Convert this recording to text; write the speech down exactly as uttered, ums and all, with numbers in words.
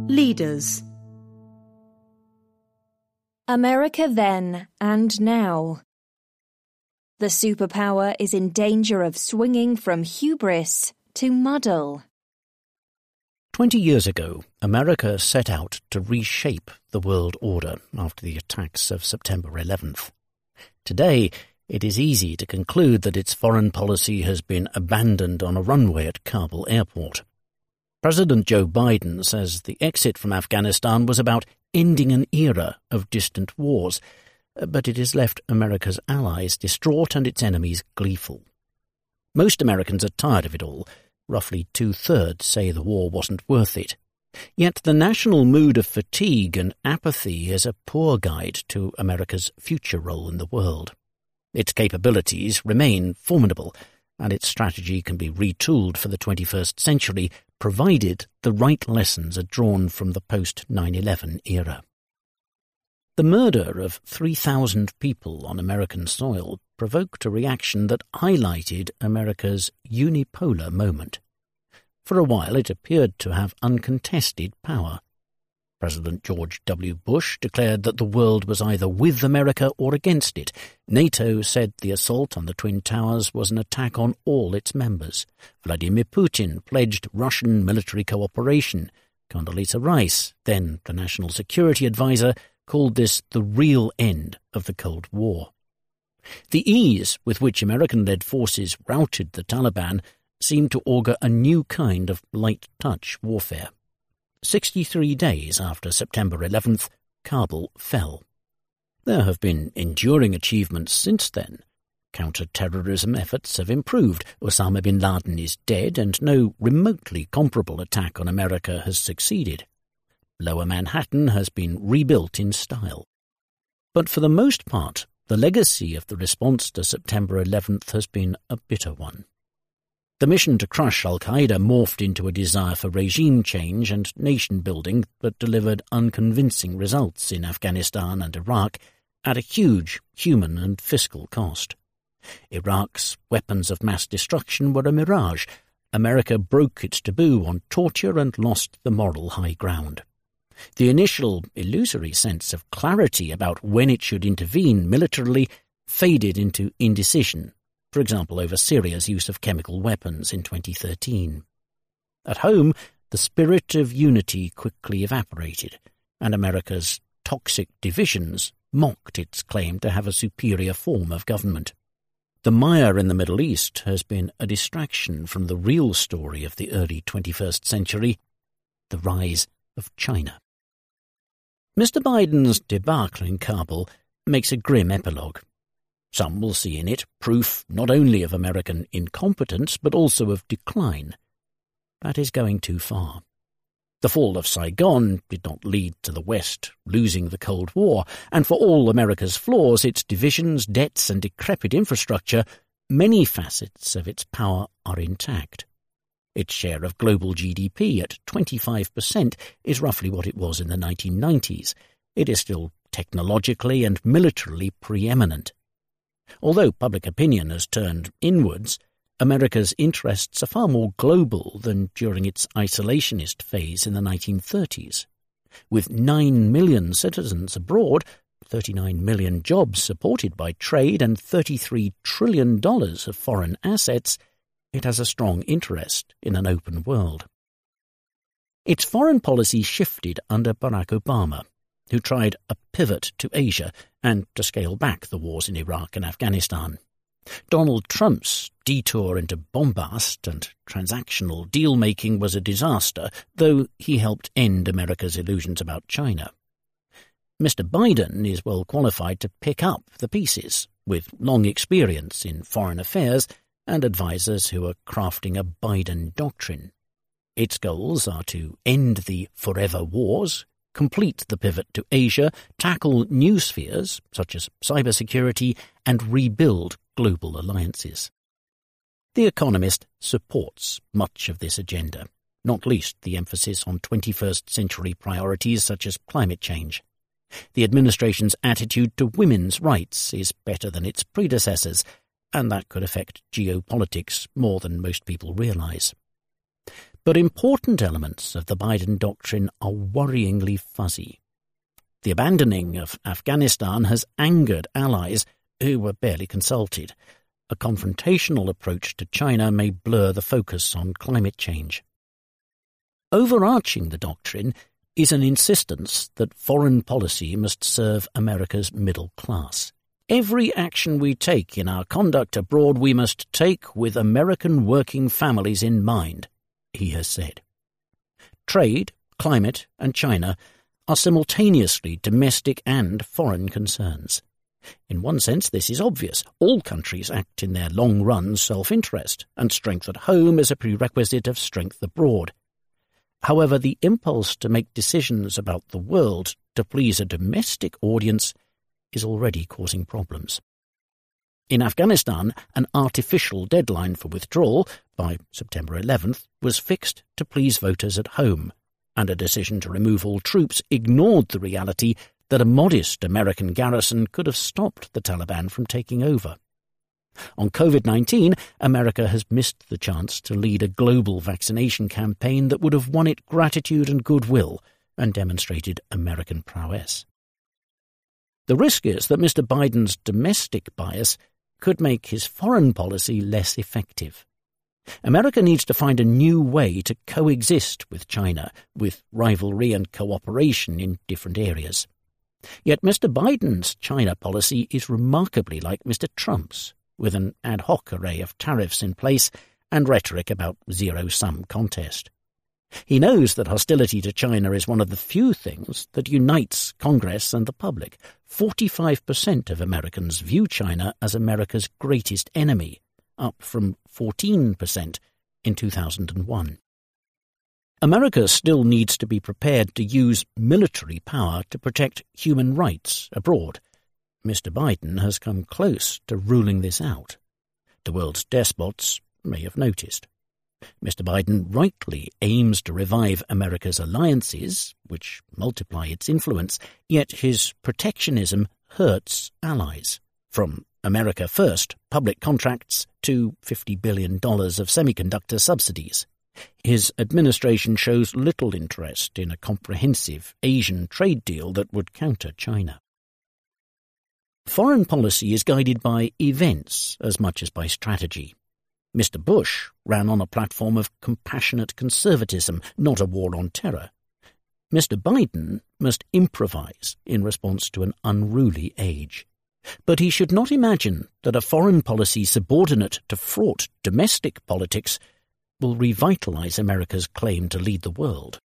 Leaders. America then and now. The superpower is in danger of swinging from hubris to muddle. Twenty years ago, America set out to reshape the world order after the attacks of September eleventh. Today, it is easy to conclude that its foreign policy has been abandoned on a runway at Kabul airport. President Joe Biden says the exit from Afghanistan was about ending an era of distant wars, but it has left America's allies distraught and its enemies gleeful. Most Americans are tired of it all. Roughly two-thirds say the war wasn't worth it. Yet the national mood of fatigue and apathy is a poor guide to America's future role in the world. Its capabilities remain formidable, and its strategy can be retooled for the twenty-first century, provided the right lessons are drawn from the post nine eleven era. The murder of three thousand people on American soil provoked a reaction that highlighted America's unipolar moment. For a while it appeared to have uncontested power. President George W. Bush declared that the world was either with America or against it. NATO said the assault on the Twin Towers was an attack on all its members. Vladimir Putin pledged Russian military cooperation. Condoleezza Rice, then the National Security Advisor, called this the real end of the Cold War. The ease with which American-led forces routed the Taliban seemed to augur a new kind of light-touch warfare. Sixty-three days after September eleventh, Kabul fell. There have been enduring achievements since then. Counter-terrorism efforts have improved. Osama bin Laden is dead, and no remotely comparable attack on America has succeeded. Lower Manhattan has been rebuilt in style. But for the most part, the legacy of the response to September eleventh has been a bitter one. The mission to crush al-Qaeda morphed into a desire for regime change and nation-building that delivered unconvincing results in Afghanistan and Iraq at a huge human and fiscal cost. Iraq's weapons of mass destruction were a mirage. America broke its taboo on torture and lost the moral high ground. The initial illusory sense of clarity about when it should intervene militarily faded into indecision, for example over Syria's use of chemical weapons in twenty thirteen. At home, the spirit of unity quickly evaporated, and America's toxic divisions mocked its claim to have a superior form of government. The mire in the Middle East has been a distraction from the real story of the early twenty-first century, the rise of China. Mister Biden's debacle in Kabul makes a grim epilogue. Some will see in it proof not only of American incompetence but also of decline. That is going too far. The fall of Saigon did not lead to the West losing the Cold War, and for all America's flaws, its divisions, debts and decrepit infrastructure, many facets of its power are intact. Its share of global G D P at twenty-five percent is roughly what it was in the nineteen nineties. It is still technologically and militarily preeminent. Although public opinion has turned inwards, America's interests are far more global than during its isolationist phase in the nineteen thirties. With nine million citizens abroad, thirty-nine million jobs supported by trade and thirty-three trillion dollars of foreign assets, it has a strong interest in an open world. Its foreign policy shifted under Barack Obama, who tried a pivot to Asia and to scale back the wars in Iraq and Afghanistan. Donald Trump's detour into bombast and transactional deal-making was a disaster, though he helped end America's illusions about China. Mister Biden is well qualified to pick up the pieces, with long experience in foreign affairs and advisers who are crafting a Biden doctrine. Its goals are to end the forever wars, complete the pivot to Asia, tackle new spheres such as cybersecurity, and rebuild global alliances. The Economist supports much of this agenda, not least the emphasis on twenty-first century priorities such as climate change. The administration's attitude to women's rights is better than its predecessors, and that could affect geopolitics more than most people realize. But important elements of the Biden doctrine are worryingly fuzzy. The abandoning of Afghanistan has angered allies who were barely consulted. A confrontational approach to China may blur the focus on climate change. Overarching the doctrine is an insistence that foreign policy must serve America's middle class. Every action we take in our conduct abroad we must take with American working families in mind, he has said. Trade, climate, and China are simultaneously domestic and foreign concerns. In one sense, this is obvious. All countries act in their long-run self-interest, and strength at home is a prerequisite of strength abroad. However, the impulse to make decisions about the world to please a domestic audience is already causing problems. In Afghanistan, an artificial deadline for withdrawal, by September eleventh, was fixed to please voters at home, and a decision to remove all troops ignored the reality that a modest American garrison could have stopped the Taliban from taking over. On COVID nineteen, America has missed the chance to lead a global vaccination campaign that would have won it gratitude and goodwill and demonstrated American prowess. The risk is that Mister Biden's domestic bias could make his foreign policy less effective. America needs to find a new way to coexist with China, with rivalry and cooperation in different areas. Yet Mister Biden's China policy is remarkably like Mister Trump's, with an ad hoc array of tariffs in place and rhetoric about zero-sum contest. He knows that hostility to China is one of the few things that unites Congress and the public. forty-five percent of Americans view China as America's greatest enemy, up from fourteen percent in two thousand one. America still needs to be prepared to use military power to protect human rights abroad. Mister Biden has come close to ruling this out. The world's despots may have noticed. Mister Biden rightly aims to revive America's alliances, which multiply its influence, yet his protectionism hurts allies, from America First public contracts to fifty billion dollars of semiconductor subsidies. His administration shows little interest in a comprehensive Asian trade deal that would counter China. Foreign policy is guided by events as much as by strategy. Mister Bush ran on a platform of compassionate conservatism, not a war on terror. Mister Biden must improvise in response to an unruly age. But he should not imagine that a foreign policy subordinate to fraught domestic politics will revitalize America's claim to lead the world.